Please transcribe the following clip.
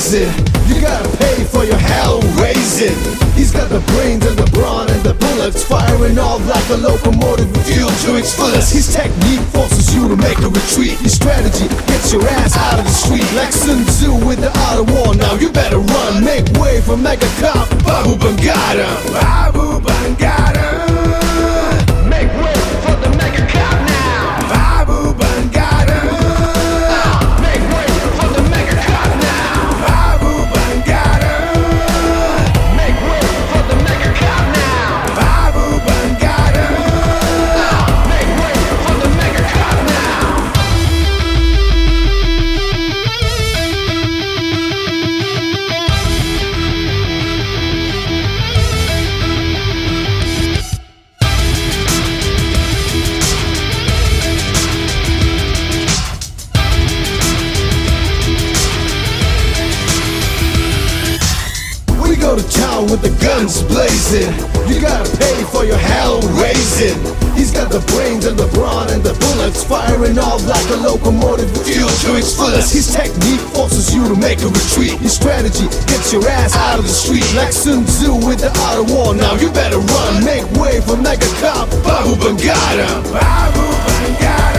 blazing. You gotta pay for your hell raising. He's got the brains and the brawn and the bullets, firing off like a locomotive with fuel to its fullest. His technique forces you to make a retreat. His strategy gets your ass out of the street. Like Sun Tzu with the art of war. Now you better run, make way for Mega Cop Babu Bangada. Babu Bangada. Make way for the Mega Cop now. Babu Bangada. Make way for the Mega Cop now. Babu Bangada. Make way for the Mega Cop now. Babu Bangada. Make way for the Mega Cop now. We go to town with the guns blazing. You gotta pay for your hell raising. He's got the brains and the brawn and the bullets, firing off like a locomotive with fuel to its fullest. His technique forces you to make a retreat. His strategy gets your ass out of the street. Like Sun Tzu with the art of war. Now you better run, make way for Mega Cop Babu Bangada. Babu Bangada.